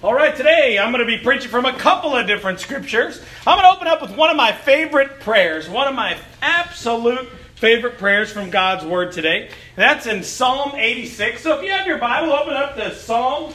All right, today I'm going to be preaching from a couple of different scriptures. I'm going to open up with one of my favorite prayers, one of my absolute favorite prayers from God's Word today. That's in Psalm 86. So if you have your Bible, open up to Psalm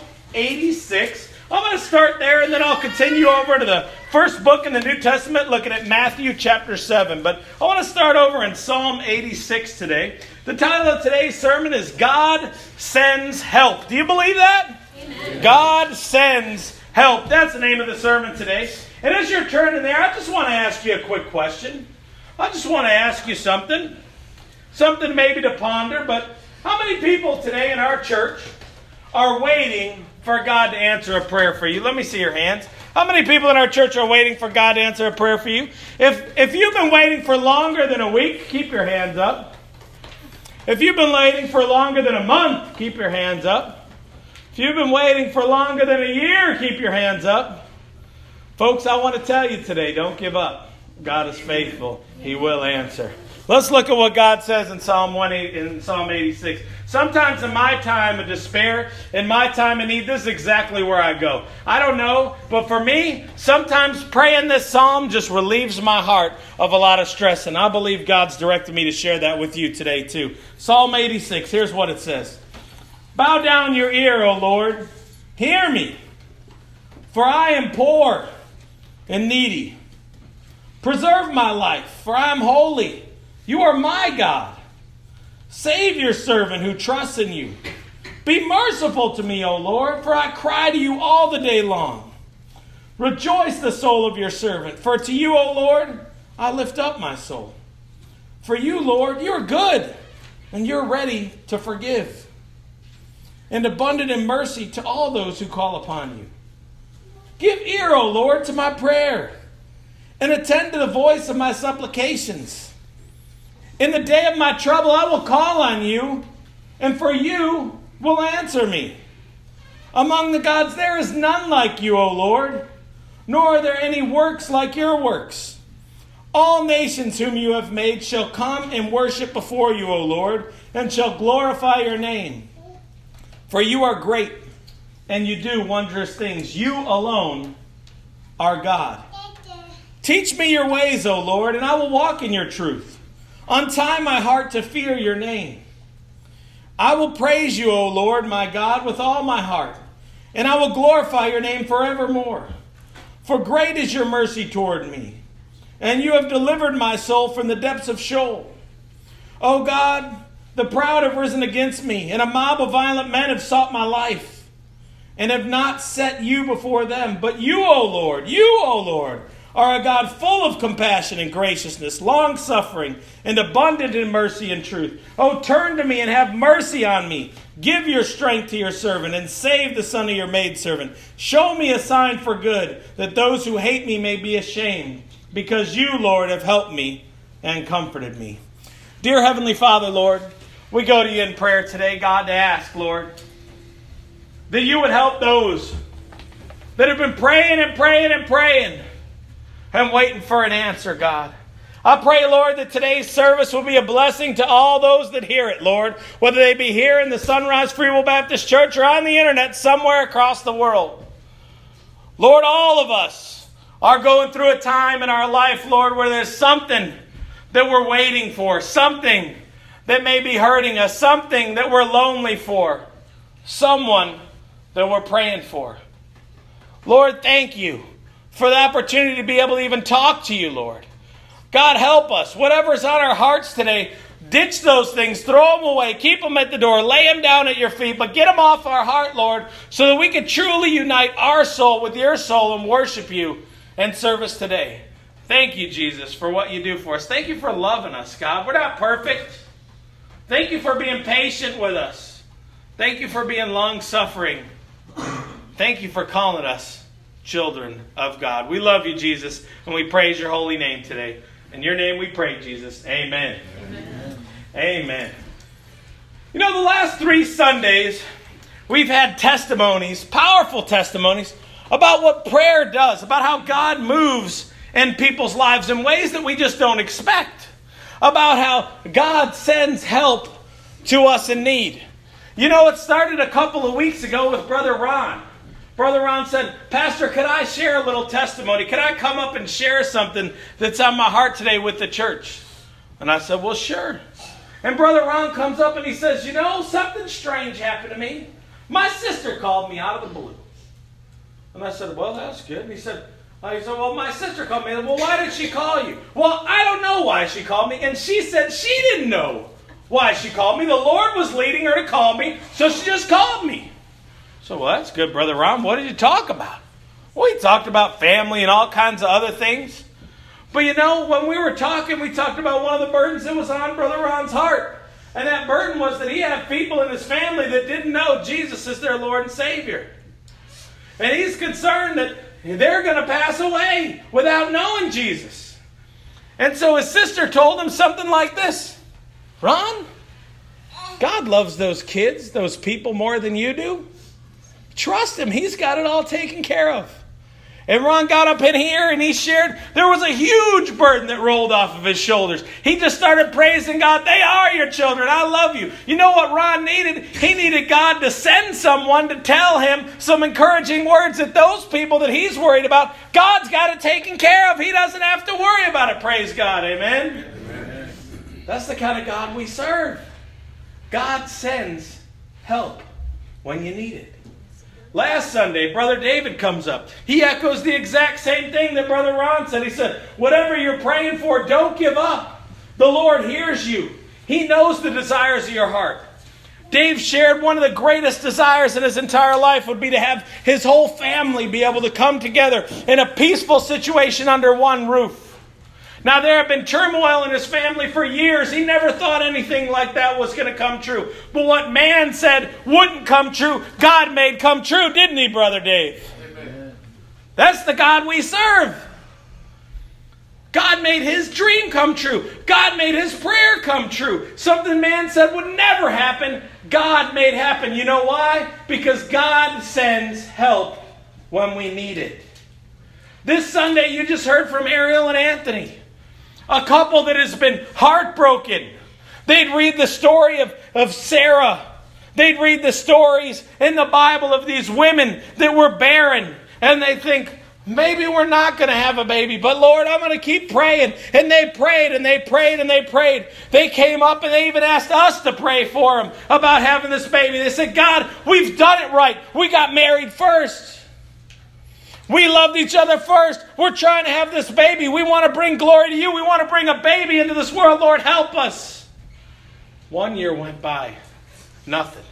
86. I'm going to start there and then I'll continue over to the first book in the New Testament, looking at Matthew chapter 7. But I want to start over in Psalm 86 today. The title of today's sermon is God Sends Help. Do you believe that? Amen. God sends help. That's the name of the sermon today. And as you're turning there, I just want to ask you a quick question. I just want to ask you something maybe to ponder, but how many people today in our church are waiting for God to answer a prayer for you? Let me see your hands. How many people in our church are waiting for God to answer a prayer for you? If you've been waiting for longer than a week, keep your hands up. If you've been waiting for longer than a month, keep your hands up. If you've been waiting for longer than a year, keep your hands up. Folks, I want to tell you today, don't give up. God is faithful. He will answer. Let's look at what God says in Psalm 86. Sometimes in my time of despair, in my time of need, this is exactly where I go. I don't know, but for me, sometimes praying this psalm just relieves my heart of a lot of stress. And I believe God's directed me to share that with you today too. Psalm 86, here's what it says. Bow down your ear, O Lord. Hear me, for I am poor and needy. Preserve my life, for I am holy. You are my God. Save your servant who trusts in you. Be merciful to me, O Lord, for I cry to you all the day long. Rejoice the soul of your servant, for to you, O Lord, I lift up my soul. For you, Lord, you are good, and you're ready to forgive, and abundant in mercy to all those who call upon you. Give ear, O Lord, to my prayer, and attend to the voice of my supplications. In the day of my trouble, I will call on you, and for you will answer me. Among the gods, there is none like you, O Lord, nor are there any works like your works. All nations whom you have made shall come and worship before you, O Lord, and shall glorify your name. For you are great, and you do wondrous things. You alone are God. Teach me your ways, O Lord, and I will walk in your truth. Untie my heart to fear your name. I will praise you, O Lord, my God, with all my heart, and I will glorify your name forevermore. For great is your mercy toward me, and you have delivered my soul from the depths of Sheol. O God, the proud have risen against me, and a mob of violent men have sought my life, and have not set you before them. But you, O Lord, are a God full of compassion and graciousness, long-suffering, and abundant in mercy and truth. Oh, turn to me and have mercy on me. Give your strength to your servant, and save the son of your maidservant. Show me a sign for good, that those who hate me may be ashamed, because you, Lord, have helped me and comforted me. Dear Heavenly Father, Lord, we go to you in prayer today, God, to ask, Lord, that you would help those that have been praying and waiting for an answer, God. I pray, Lord, that today's service will be a blessing to all those that hear it, Lord, whether they be here in the Sunrise Free Will Baptist Church or on the internet somewhere across the world. Lord, all of us are going through a time in our life, Lord, where there's something that we're waiting for, something that may be hurting us, something that we're lonely for, someone that we're praying for. Lord, thank you for the opportunity to be able to even talk to you, Lord. God, help us. Whatever's on our hearts today, ditch those things, throw them away, keep them at the door, lay them down at your feet, but get them off our heart, Lord, so that we can truly unite our soul with your soul and worship you and service today. Thank you, Jesus, for what you do for us. Thank you for loving us, God. We're not perfect. Thank you for being patient with us. Thank you for being long-suffering. Thank you for calling us children of God. We love you, Jesus, and we praise your holy name today. In your name we pray, Jesus. Amen. Amen. Amen. You know, the last 3 Sundays, we've had testimonies, powerful testimonies, about what prayer does, about how God moves in people's lives in ways that we just don't expect, about how God sends help to us in need. You know, it started a couple of weeks ago with Brother Ron. Brother Ron said, Pastor, could I share a little testimony? Could I come up and share something that's on my heart today with the church? And I said, well, sure. And Brother Ron comes up and he says, you know, something strange happened to me. My sister called me out of the blue. And I said, well, that's good. And he said, well, my sister called me. Well, why did she call you? Well, I don't know why she called me. And she said she didn't know why she called me. The Lord was leading her to call me, so she just called me. So, well, that's good, Brother Ron. What did you talk about? Well, we talked about family and all kinds of other things. But you know, when we were talking, we talked about one of the burdens that was on Brother Ron's heart. And that burden was that he had people in his family that didn't know Jesus as their Lord and Savior. And he's concerned that they're going to pass away without knowing Jesus. And so his sister told him something like this. Ron, God loves those kids, those people more than you do. Trust him. He's got it all taken care of. And Ron got up in here and he shared, there was a huge burden that rolled off of his shoulders. He just started praising God. They are your children. I love you. You know what Ron needed? He needed God to send someone to tell him some encouraging words that those people that he's worried about, God's got it taken care of. He doesn't have to worry about it. Praise God. Amen? Amen. That's the kind of God we serve. God sends help when you need it. Last Sunday, Brother David comes up. He echoes the exact same thing that Brother Ron said. He said, whatever you're praying for, don't give up. The Lord hears you. He knows the desires of your heart. Dave shared one of the greatest desires in his entire life would be to have his whole family be able to come together in a peaceful situation under one roof. Now, there have been turmoil in his family for years. He never thought anything like that was going to come true. But what man said wouldn't come true, God made come true, didn't he, Brother Dave? Amen. That's the God we serve. God made his dream come true. God made his prayer come true. Something man said would never happen, God made happen. You know why? Because God sends help when we need it. This Sunday, you just heard from Ariel and Anthony. A couple that has been heartbroken. They'd read the story of Sarah. They'd read the stories in the Bible of these women that were barren. And they think, maybe we're not going to have a baby. But Lord, I'm going to keep praying. And they prayed and they prayed and they prayed. They came up and they even asked us to pray for them about having this baby. They said, God, we've done it right. We got married first. We loved each other first. We're trying to have this baby. We want to bring glory to you. We want to bring a baby into this world. Lord, help us. 1 year went by. Nothing.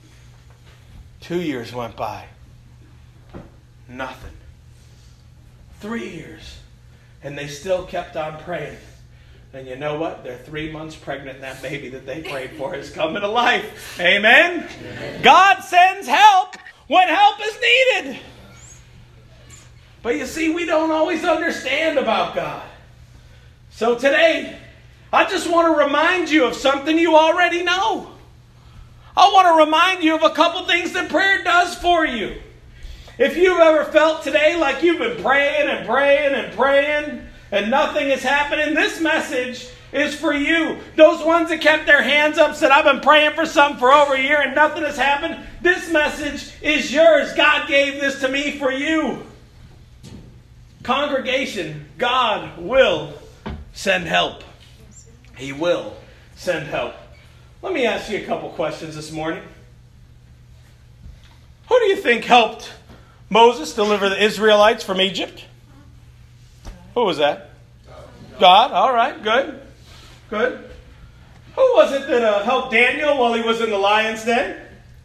2 years went by. Nothing. 3 years. And they still kept on praying. And you know what? They're 3 months pregnant and that baby that they prayed for is coming to life. Amen? Amen. God sends help when help is needed. But you see, we don't always understand about God. So today, I just want to remind you of something you already know. I want to remind you of a couple things that prayer does for you. If you've ever felt today like you've been praying and praying and praying and nothing is happening, this message is for you. Those ones that kept their hands up, said, I've been praying for something for over a year and nothing has happened. This message is yours. God gave this to me for you. Congregation, God will send help. He will send help. Let me ask you a couple questions this morning. Who do you think helped Moses deliver the Israelites from Egypt? Who was that? God. All right, good. Good. Who was it that helped Daniel while he was in the lion's den?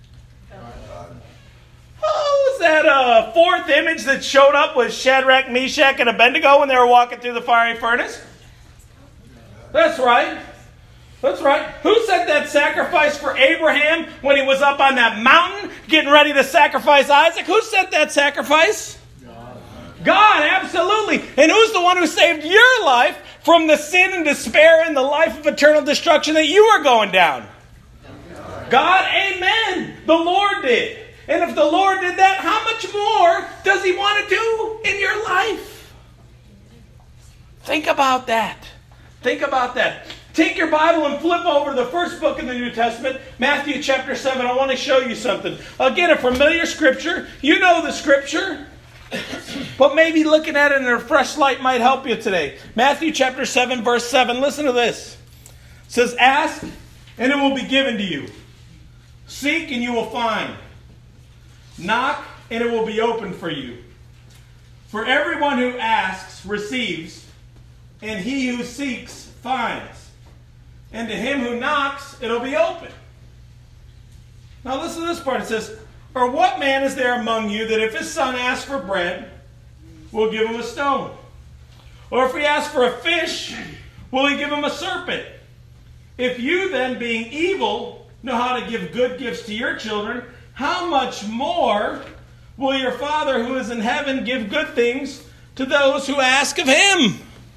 Oh, was that fourth image that showed up with Shadrach, Meshach, and Abednego when they were walking through the fiery furnace? That's right. That's right. Who said that sacrifice for Abraham when he was up on that mountain getting ready to sacrifice Isaac? Who said that sacrifice? God, absolutely. And who's the one who saved your life from the sin and despair and the life of eternal destruction that you are going down? God, amen. The Lord did. And if the Lord did that, how much more does He want to do in your life? Think about that. Think about that. Take your Bible and flip over to the first book in the New Testament, Matthew chapter 7. I want to show you something. Again, a familiar scripture. You know the scripture. But maybe looking at it in a fresh light might help you today. Matthew chapter 7, verse 7. Listen to this. It says, ask, and it will be given to you. Seek, and you will find. Knock, and it will be opened for you. For everyone who asks receives, and he who seeks finds. And to him who knocks, it'll be open. Now listen to this part. It says, or what man is there among you that if his son asks for bread, will give him a stone? Or if he asks for a fish, will he give him a serpent? If you then, being evil, know how to give good gifts to your children, how much more will your Father who is in heaven give good things to those who ask of him?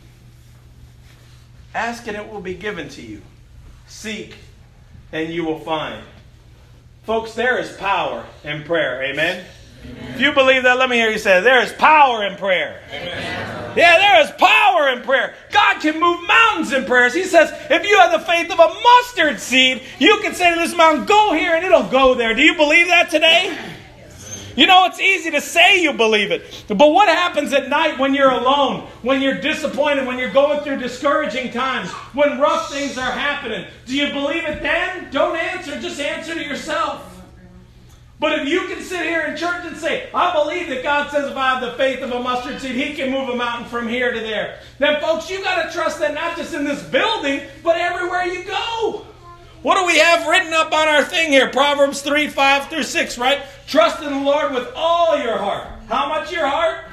Ask and it will be given to you. Seek and you will find. Folks, there is power in prayer. Amen? Amen. If you believe that, let me hear you say, there is power in prayer. Amen. Yeah, there is power in prayer. God can move mountains in prayers. He says, if you have the faith of a mustard seed, you can say to this mountain, go here, and it'll go there. Do you believe that today? You know, it's easy to say you believe it. But what happens at night when you're alone, when you're disappointed, when you're going through discouraging times, when rough things are happening? Do you believe it then? Don't answer. Just answer to yourself. But if you can sit here in church and say, I believe that God says if I have the faith of a mustard seed, He can move a mountain from here to there. Then, folks, you got to trust that not just in this building, but everywhere you go. What do we have written up on our thing here? Proverbs 3, 5 through 6, right? Trust in the Lord with all your heart. How much your heart?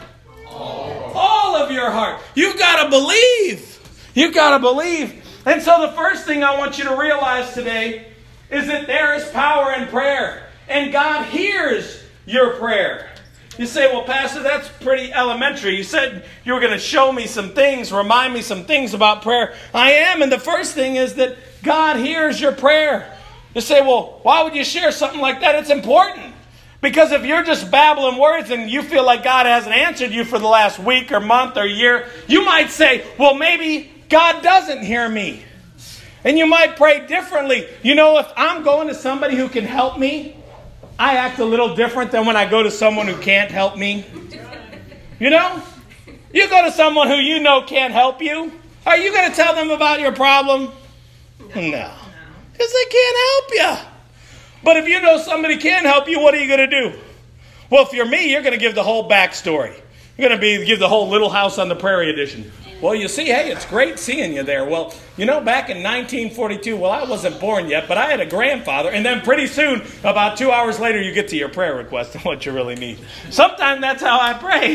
All of your heart. You got to believe. You got to believe. And so the first thing I want you to realize today is that there is power in prayer. And God hears your prayer. You say, well, Pastor, that's pretty elementary. You said you were going to show me some things, remind me some things about prayer. I am. And the first thing is that God hears your prayer. You say, well, why would you share something like that? It's important. Because if you're just babbling words and you feel like God hasn't answered you for the last week or month or year, you might say, well, maybe God doesn't hear me. And you might pray differently. You know, if I'm going to somebody who can help me, I act a little different than when I go to someone who can't help me. You know? You go to someone who you know can't help you. Are you going to tell them about your problem? No. Because they can't help you. But if you know somebody can help you, what are you going to do? Well, if you're me, you're going to give the whole backstory. You're going to give the whole Little House on the Prairie edition. Well, you see, hey, it's great seeing you there. Well, you know, back in 1942, well, I wasn't born yet, but I had a grandfather. And then pretty soon, about 2 hours later, you get to your prayer request and what you really need. Sometimes that's how I pray.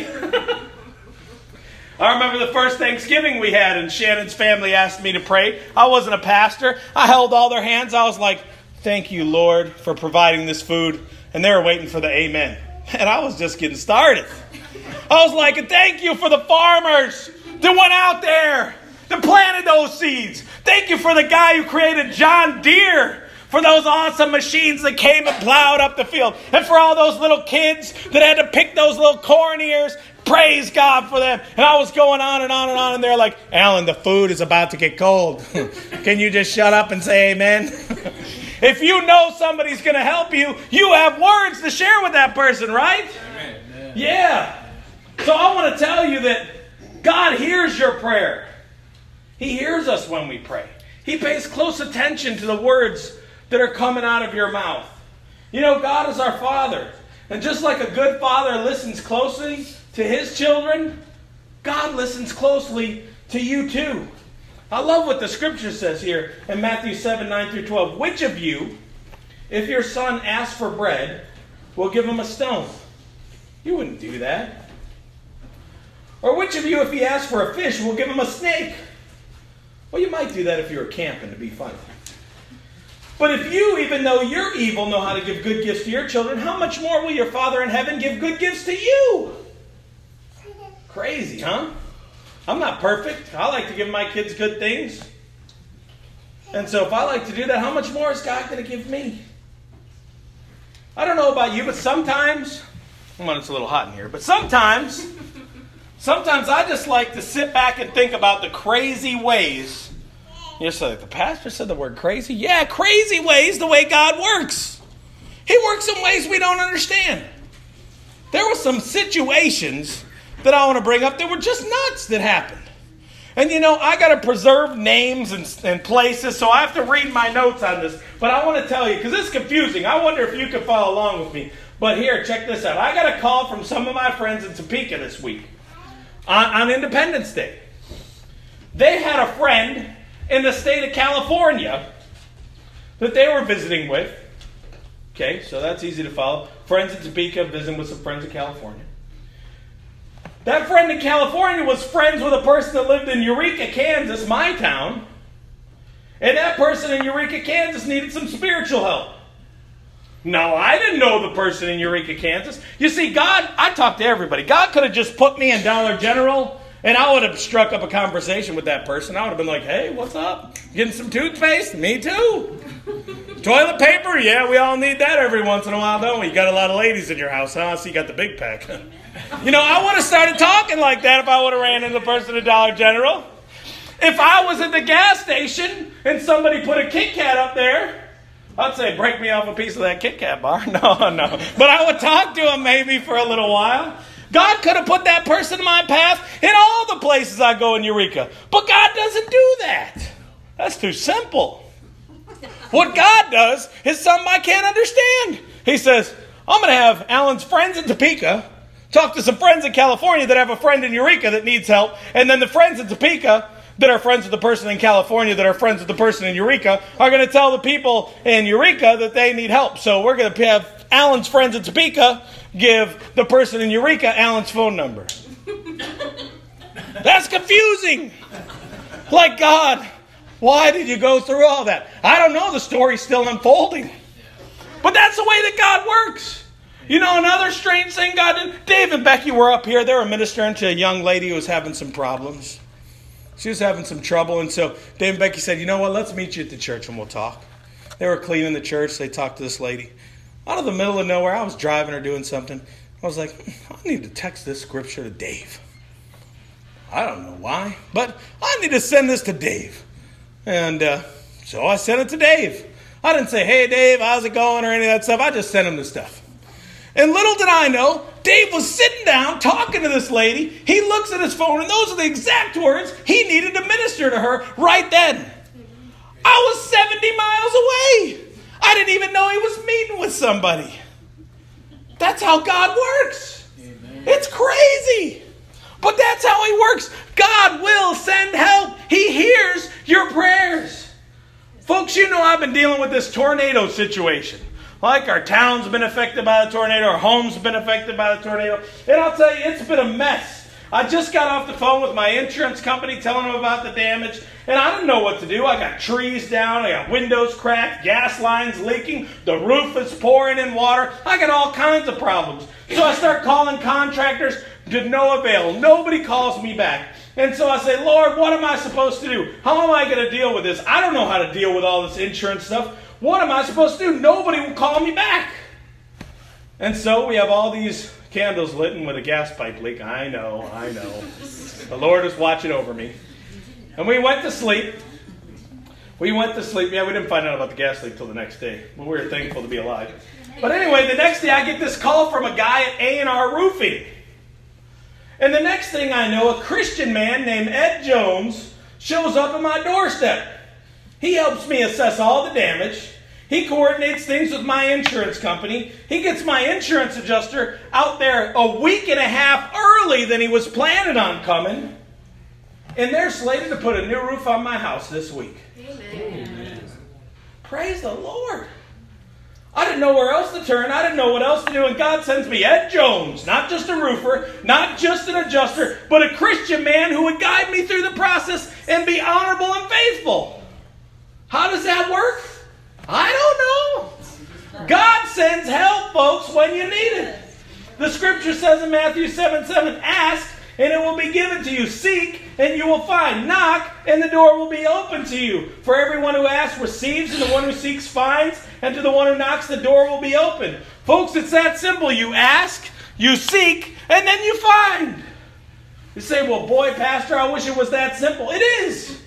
I remember the first Thanksgiving we had, and Shannon's family asked me to pray. I wasn't a pastor. I held all their hands. I was like, thank you, Lord, for providing this food. And they were waiting for the amen. And I was just getting started. I was like, thank you for the farmers that went out there, that planted those seeds. Thank you for the guy who created John Deere, for those awesome machines that came and plowed up the field. And for all those little kids that had to pick those little corn ears. Praise God for them. And I was going on and on and on. And they're like, Alan, the food is about to get cold. Can you just shut up and say amen? If you know somebody's going to help you, you have words to share with that person, right? Amen. Yeah. So I want to tell you that God hears your prayer. He hears us when we pray. He pays close attention to the words that are coming out of your mouth. You know, God is our Father. And just like a good father listens closely to his children, God listens closely to you too. I love what the scripture says here in Matthew 7, 9 through 12. Which of you, if your son asks for bread, will give him a stone? You wouldn't do that. Or which of you, if he asks for a fish, will give him a snake? Well, you might do that if you were camping, to be funny. But if you, even though you're evil, know how to give good gifts to your children, how much more will your Father in heaven give good gifts to you? Crazy, huh? I'm not perfect. I like to give my kids good things. And so if I like to do that, how much more is God going to give me? I don't know about you, but sometimes, well, it's a little hot in here, but sometimes I just like to sit back and think about the crazy ways You're like, the pastor said the word crazy? Yeah, crazy ways the way God works. He works in ways we don't understand. There were some situations that I want to bring up that were just nuts that happened. And I got to preserve names and places, so I have to read my notes on this. But I want to tell you, because this is confusing. I wonder if you can follow along with me. But here, check this out. I got a call from some of my friends in Topeka this week on Independence Day. They had a friend in the state of California that they were visiting with. Okay, so that's easy to follow. Friends in Topeka visiting with some friends in California. That friend in California was friends with a person that lived in Eureka, Kansas, my town. And that person in Eureka, Kansas needed some spiritual help. Now, I didn't know the person in Eureka, Kansas. You see, God, I talk to everybody. God could have just put me in Dollar General, and I would have struck up a conversation with that person. I would have been like, hey, what's up? Getting some toothpaste? Me too. Toilet paper? Yeah, we all need that every once in a while, don't we? You got a lot of ladies in your house, huh? So you got the big pack. I would have started talking like that if I would have ran into the person at Dollar General. If I was at the gas station and somebody put a Kit Kat up there, I'd say, break me off a piece of that Kit Kat bar. No. But I would talk to him maybe for a little while. God could have put that person in my path in all the places I go in Eureka. But God doesn't do that. That's too simple. What God does is something I can't understand. He says, I'm going to have Alan's friends in Topeka talk to some friends in California that have a friend in Eureka that needs help. And then the friends in Topeka that are friends with the person in California that are friends with the person in Eureka are going to tell the people in Eureka that they need help. So we're going to have Alan's friends in Topeka give the person in Eureka Alan's phone number. That's confusing. Like, God, why did you go through all that? I don't know. The story's still unfolding. But that's the way that God works. Another strange thing God did. Dave and Becky were up here. They were ministering to a young lady who was having some problems. She was having some trouble. And so Dave and Becky said, you know what? Let's meet you at the church and we'll talk. They were cleaning the church. They talked to this lady. Out of the middle of nowhere, I was driving or doing something. I was like, I need to text this scripture to Dave. I don't know why, but I need to send this to Dave. And so I sent it to Dave. I didn't say, hey, Dave, how's it going or any of that stuff. I just sent him the stuff. And little did I know, Dave was sitting down talking to this lady. He looks at his phone, and those are the exact words he needed to minister to her right then. I was 70 miles away. I didn't even know he was meeting with somebody. That's how God works. Amen. It's crazy. But that's how he works. God will send help. He hears your prayers. Folks, I've been dealing with this tornado situation. Like our town's been affected by the tornado, our home's been affected by the tornado. And I'll tell you, it's been a mess. I just got off the phone with my insurance company telling them about the damage. And I didn't know what to do. I got trees down, I got windows cracked, gas lines leaking, the roof is pouring in water. I got all kinds of problems. So I start calling contractors to no avail. Nobody calls me back. And so I say, Lord, what am I supposed to do? How am I going to deal with this? I don't know how to deal with all this insurance stuff. What am I supposed to do? Nobody will call me back. And so we have all these candles lit and with a gas pipe leak. I know. The Lord is watching over me. And we went to sleep. Yeah, we didn't find out about the gas leak till the next day. But we were thankful to be alive. But anyway, the next day I get this call from a guy at A&R Roofing. And the next thing I know, a Christian man named Ed Jones shows up at my doorstep. He helps me assess all the damage. He coordinates things with my insurance company. He gets my insurance adjuster out there a week and a half early than he was planning on coming. And they're slated to put a new roof on my house this week. Amen. Praise the Lord. I didn't know where else to turn. I didn't know what else to do. And God sends me Ed Jones, not just a roofer, not just an adjuster, but a Christian man who would guide me through the process and be honorable and faithful. How does that work? I don't know. God sends help, folks, when you need it. The scripture says in Matthew 7:7, ask, and it will be given to you. Seek, and you will find. Knock, and the door will be open to you. For everyone who asks receives, and the one who seeks finds, and to the one who knocks the door will be open. Folks, it's that simple. You ask, you seek, and then you find. You say, well, boy, Pastor, I wish it was that simple. It is.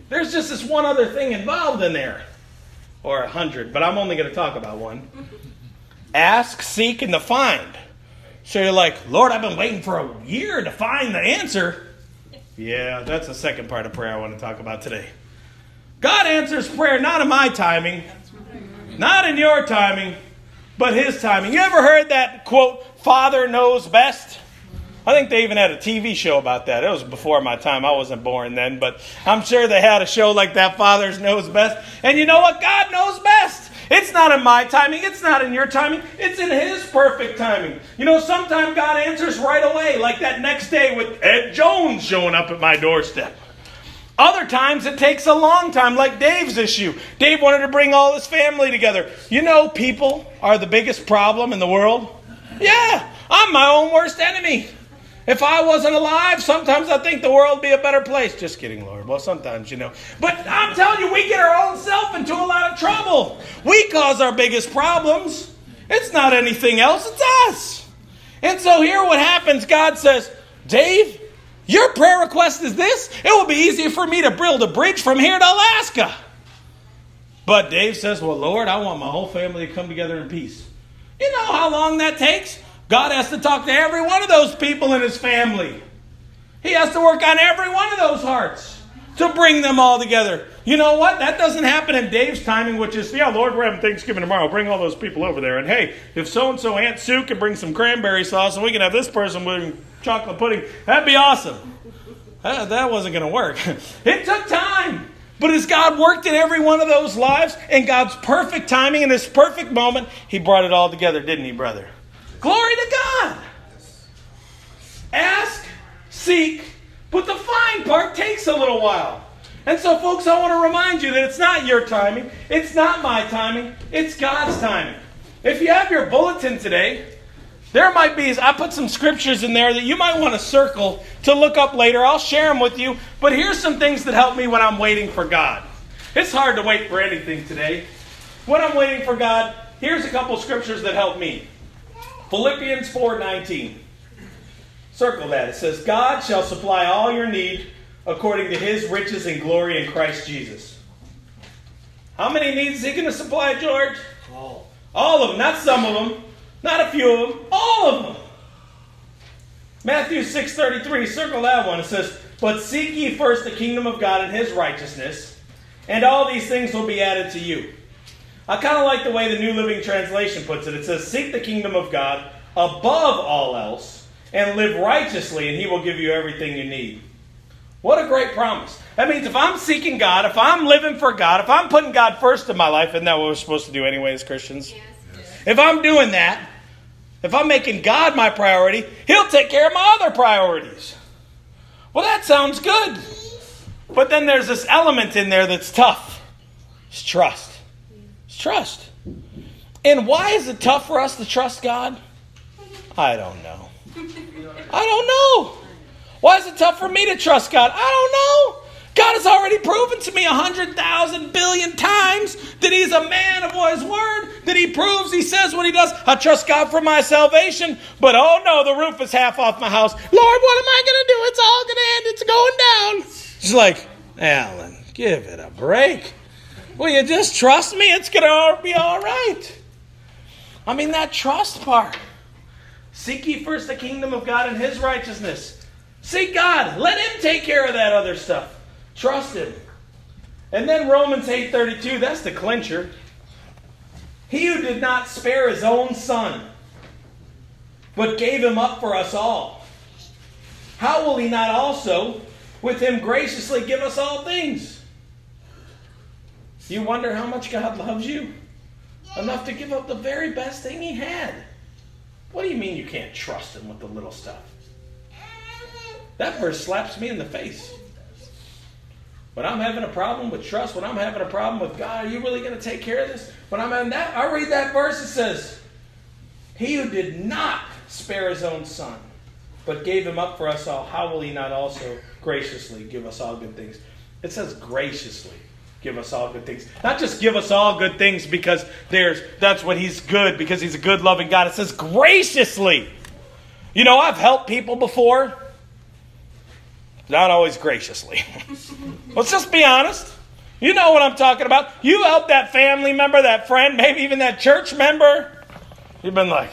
there's just this one other thing involved in there. Or 100, but I'm only going to talk about one. Ask, seek, and to find. So you're like, Lord, I've been waiting for a year to find the answer. Yeah, that's the second part of prayer I want to talk about today. God answers prayer not in my timing, not in your timing, but His timing. You ever heard that quote, Father knows best? I think they even had a TV show about that. It was before my time. I wasn't born then, but I'm sure they had a show like that, Father knows best. And you know what? God knows best. It's not in my timing. It's not in your timing. It's in His perfect timing. You know, sometimes God answers right away, like that next day with Ed Jones showing up at my doorstep. Other times it takes a long time, like Dave's issue. Dave wanted to bring all his family together. You know, people are the biggest problem in the world. Yeah, I'm my own worst enemy. If I wasn't alive, sometimes I think the world would be a better place. Just kidding, Lord. Well, sometimes, you know. But I'm telling you, we get our own self into a lot of trouble. We cause our biggest problems. It's not anything else. It's us. And so here what happens, God says, Dave, your prayer request is this. It will be easier for me to build a bridge from here to Alaska. But Dave says, well, Lord, I want my whole family to come together in peace. You know how long that takes? God has to talk to every one of those people in His family. He has to work on every one of those hearts to bring them all together. You know what? That doesn't happen in Dave's timing, which is, yeah, Lord, we're having Thanksgiving tomorrow. Bring all those people over there. And hey, if so-and-so Aunt Sue can bring some cranberry sauce and we can have this person bring chocolate pudding, that'd be awesome. That wasn't going to work. It took time. But as God worked in every one of those lives, in God's perfect timing, in His perfect moment, He brought it all together, didn't He, brother? Glory to God. Ask, seek, but the find part takes a little while. And so, folks, I want to remind you that it's not your timing. It's not my timing. It's God's timing. If you have your bulletin today, there might be, I put some scriptures in there that you might want to circle to look up later. I'll share them with you. But here's some things that help me when I'm waiting for God. It's hard to wait for anything today. When I'm waiting for God, here's a couple scriptures that help me. Philippians 4:19. Circle that. It says, God shall supply all your need according to His riches and glory in Christ Jesus. How many needs is He going to supply, George? All of them. Not some of them. Not a few of them. All of them. Matthew 6:33. Circle that one. It says, but seek ye first the kingdom of God and His righteousness, and all these things will be added to you. I kind of like the way the New Living Translation puts it. It says, seek the kingdom of God above all else and live righteously, and He will give you everything you need. What a great promise. That means if I'm seeking God, if I'm living for God, if I'm putting God first in my life, isn't that what we're supposed to do anyway as Christians? Yes. If I'm doing that, if I'm making God my priority, He'll take care of my other priorities. Well, that sounds good. But then there's this element in there that's tough. It's trust. Trust. And why is it tough for us to trust God? I don't know. I don't know. Why is it tough for me to trust God? I don't know. God has already proven to me 100,000 billion times that He's a man of His word, that He proves, He says what He does. I trust God for my salvation, but oh no, the roof is half off my house. Lord, what am I going to do? It's all going to end. It's going down. She's like, Alan, give it a break. Will you just trust me? It's going to be all right. I mean, that trust part. Seek ye first the kingdom of God and His righteousness. Seek God. Let Him take care of that other stuff. Trust Him. And then Romans 8:32, that's the clincher. He who did not spare His own Son, but gave Him up for us all, how will He not also with Him graciously give us all things? You wonder how much God loves you? Enough to give up the very best thing He had. What do you mean you can't trust Him with the little stuff? That verse slaps me in the face. When I'm having a problem with trust, when I'm having a problem with God, are you really going to take care of this? When I'm having that, I read that verse, it says, He who did not spare His own Son, but gave Him up for us all, how will He not also graciously give us all good things? It says graciously. Give us all good things. Not just give us all good things because that's what He's good, because He's a good, loving God. It says graciously. You know, I've helped people before. Not always graciously. Let's just be honest. You know what I'm talking about. You help that family member, that friend, maybe even that church member. You've been like,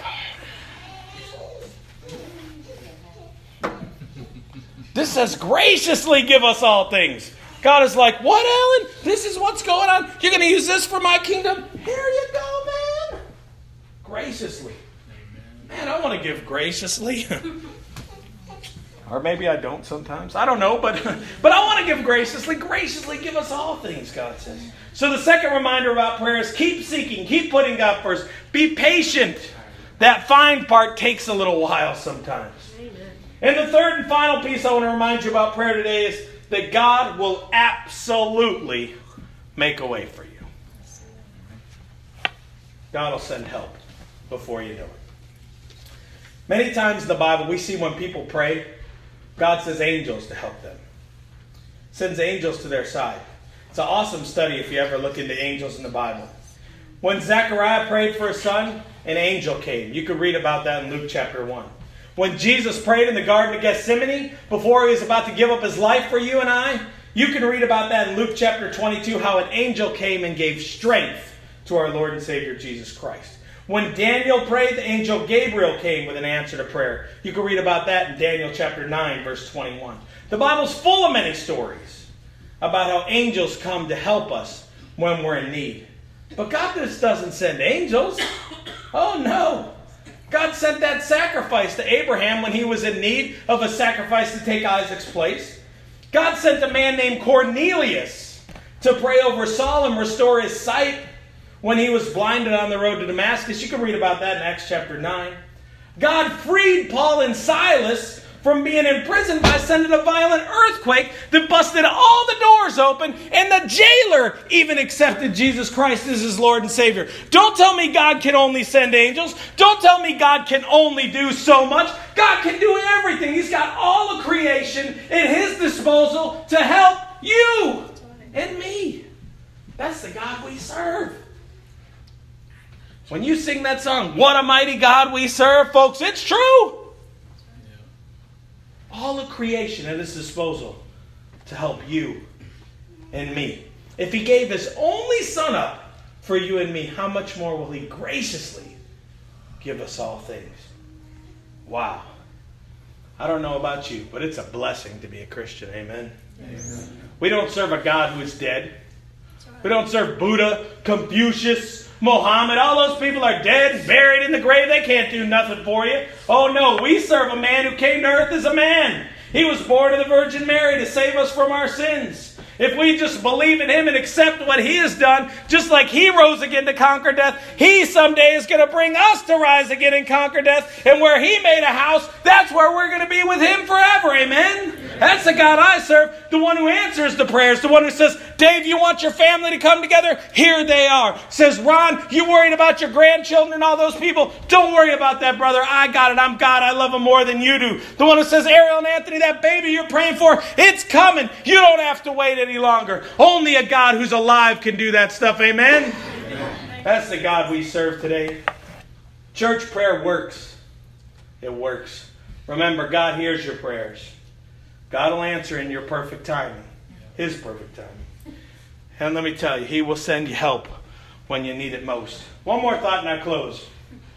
this says graciously give us all things. God is like, what, Alan? This is what's going on? You're going to use this for my kingdom? Here you go, man. Graciously. Man, I want to give graciously. Or maybe I don't sometimes. I don't know, but I want to give graciously. Graciously give us all things, God says. So the second reminder about prayer is keep seeking. Keep putting God first. Be patient. That find part takes a little while sometimes. Amen. And the third and final piece I want to remind you about prayer today is that God will absolutely make a way for you. God will send help before you know it. Many times in the Bible we see when people pray, God sends angels to help them. Sends angels to their side. It's an awesome study if you ever look into angels in the Bible. When Zechariah prayed for a son, an angel came. You could read about that in Luke chapter 1. When Jesus prayed in the Garden of Gethsemane, before he was about to give up his life for you and I, you can read about that in Luke chapter 22, how an angel came and gave strength to our Lord and Savior Jesus Christ. When Daniel prayed, the angel Gabriel came with an answer to prayer. You can read about that in Daniel chapter 9, verse 21. The Bible's full of many stories about how angels come to help us when we're in need. But God just doesn't send angels. Oh no. God sent that sacrifice to Abraham when he was in need of a sacrifice to take Isaac's place. God sent a man named Cornelius to pray over Saul and restore his sight when he was blinded on the road to Damascus. You can read about that in Acts chapter 9. God freed Paul and Silas from being imprisoned by sending a violent earthquake that busted all the doors open, and the jailer even accepted Jesus Christ as his Lord and Savior. Don't tell me God can only send angels. Don't tell me God can only do so much. God can do everything. He's got all of creation at his disposal to help you and me. That's the God we serve. When you sing that song, "What a Mighty God We Serve," folks, it's true. All of creation at his disposal to help you and me. If he gave his only son up for you and me, how much more will he graciously give us all things? Wow. I don't know about you, but it's a blessing to be a Christian. Amen? Amen. We don't serve a God who is dead. We don't serve Buddha, Confucius, Muhammad. All those people are dead, buried in the grave. They can't do nothing for you. Oh no, we serve a man who came to earth as a man. He was born of the Virgin Mary to save us from our sins. If we just believe in him and accept what he has done, just like he rose again to conquer death, he someday is going to bring us to rise again and conquer death. And where he made a house, that's where we're going to be with him forever. Amen? That's the God I serve, the one who answers the prayers, the one who says, "Dave, you want your family to come together? Here they are." Says, "Ron, you worried about your grandchildren and all those people? Don't worry about that, brother. I got it. I'm God. I love them more than you do." The one who says, "Ariel and Anthony, that baby you're praying for, it's coming. You don't have to wait any longer." Only a God who's alive can do that stuff. Amen? That's the God we serve today. Church prayer works. It works. Remember, God hears your prayers. God will answer in your perfect timing. His perfect timing. And let me tell you, he will send you help when you need it most. One more thought and I close.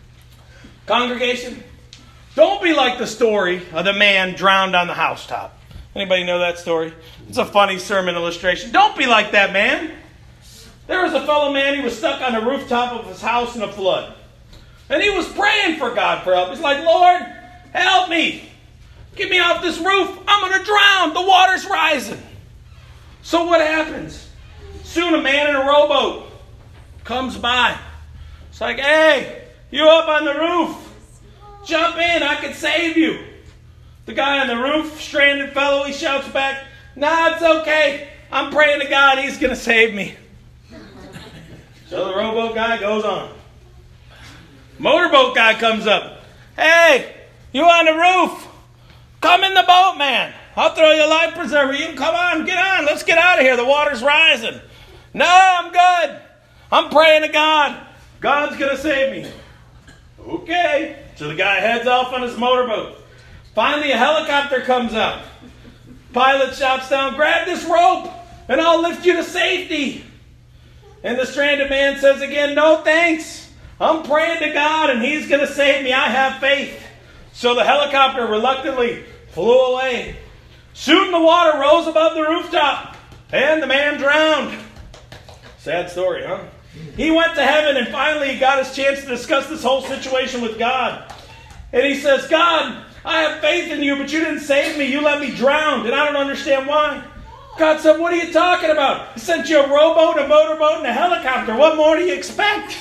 Congregation, don't be like the story of the man drowned on the housetop. Anybody know that story? It's a funny sermon illustration. Don't be like that man. There was a fellow man, he was stuck on the rooftop of his house in a flood. And he was praying for God for help. He's like, "Lord, help me. Get me off this roof. I'm going to drown. The water's rising." So what happens? Soon a man in a rowboat comes by. It's like, "Hey, you up on the roof. Jump in. I can save you." The guy on the roof, stranded fellow, he shouts back, "Nah, it's okay. I'm praying to God. He's going to save me." So the rowboat guy goes on. Motorboat guy comes up. "Hey, you on the roof. Come in the boat, man. I'll throw you a life preserver. You come on, get on. Let's get out of here. The water's rising." "No, I'm good. I'm praying to God. God's going to save me." Okay. So the guy heads off on his motorboat. Finally, a helicopter comes up. Pilate shouts down, grab this rope and I'll lift you to safety. And the stranded man says again, no thanks. I'm praying to God and He's going to save me. I have faith. So the helicopter reluctantly flew away. Soon the water rose above the rooftop and the man drowned. Sad story, huh? He went to heaven and finally he got his chance to discuss this whole situation with God. And he says, God, I have faith in you, but you didn't save me. You let me drown, and I don't understand why. God said, what are you talking about? I sent you a rowboat, a motorboat, and a helicopter. What more do you expect?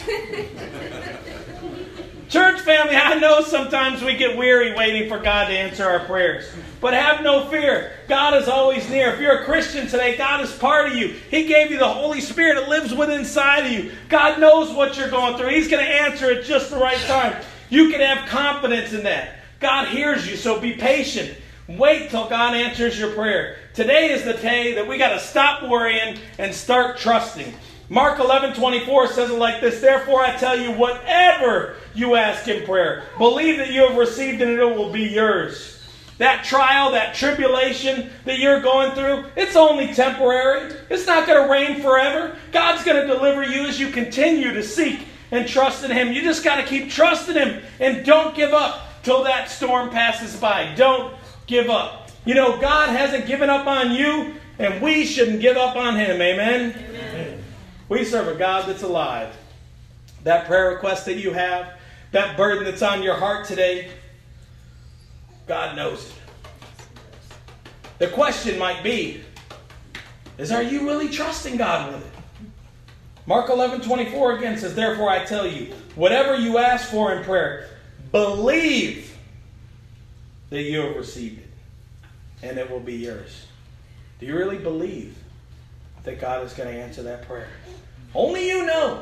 Church family, I know sometimes we get weary waiting for God to answer our prayers. But have no fear. God is always near. If you're a Christian today, God is part of you. He gave you the Holy Spirit that lives within inside of you. God knows what you're going through. He's going to answer at just the right time. You can have confidence in that. God hears you, so be patient. Wait till God answers your prayer. Today is the day that we got to stop worrying and start trusting. Mark 11:24 says it like this, therefore I tell you, whatever you ask in prayer, believe that you have received it and it will be yours. That trial, that tribulation that you're going through, it's only temporary. It's not going to reign forever. God's going to deliver you as you continue to seek and trust in Him. You just got to keep trusting Him and don't give up till that storm passes by. Don't give up. You know, God hasn't given up on you, and we shouldn't give up on Him. Amen? Amen. We serve a God that's alive. That prayer request that you have, that burden that's on your heart today, God knows it. The question might be, are you really trusting God with it? Mark 11:24 again says, therefore I tell you, whatever you ask for in prayer, believe that you have received it, and it will be yours. Do you really believe that God is going to answer that prayer? Only you know.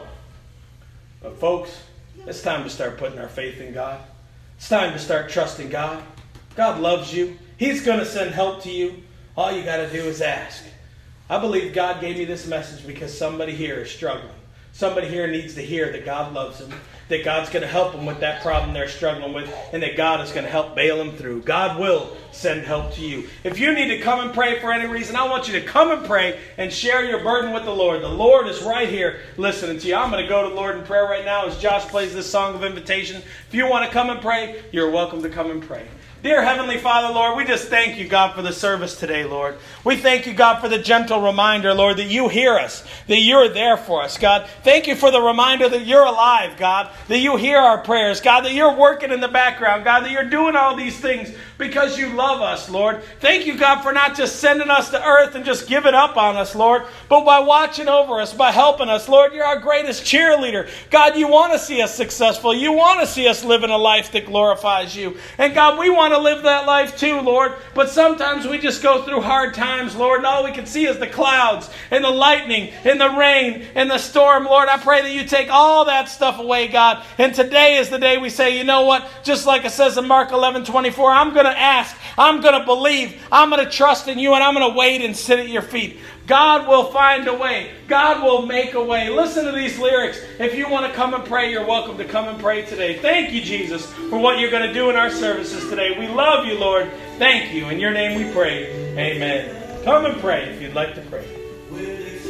But folks, it's time to start putting our faith in God. It's time to start trusting God. God loves you. He's going to send help to you. All you got to do is ask. I believe God gave me this message because somebody here is struggling. Somebody here needs to hear that God loves them, that God's going to help them with that problem they're struggling with, and that God is going to help bail them through. God will send help to you. If you need to come and pray for any reason, I want you to come and pray and share your burden with the Lord. The Lord is right here listening to you. I'm going to go to the Lord in prayer right now as Josh plays this song of invitation. If you want to come and pray, you're welcome to come and pray. Dear Heavenly Father, Lord, we just thank you, God, for the service today, Lord. We thank you, God, for the gentle reminder, Lord, that you hear us, that you're there for us, God. Thank you for the reminder that you're alive, God, that you hear our prayers, God, that you're working in the background, God, that you're doing all these things because you love us, Lord. Thank you, God, for not just sending us to earth and just giving up on us, Lord, but by watching over us, by helping us. Lord, you're our greatest cheerleader. God, you want to see us successful. You want to see us living a life that glorifies you. And God, we want to live that life too, Lord, but sometimes we just go through hard times, Lord, and all we can see is the clouds and the lightning and the rain and the storm. Lord, I pray that you take all that stuff away, God, and today is the day we say, you know what, just like it says in Mark 11:24, I'm going to ask, I'm going to believe, I'm going to trust in you, and I'm going to wait and sit at your feet. God will find a way. God will make a way. Listen to these lyrics. If you want to come and pray, you're welcome to come and pray today. Thank you, Jesus, for what you're going to do in our services today. We love you, Lord. Thank you. In your name we pray. Amen. Come and pray if you'd like to pray.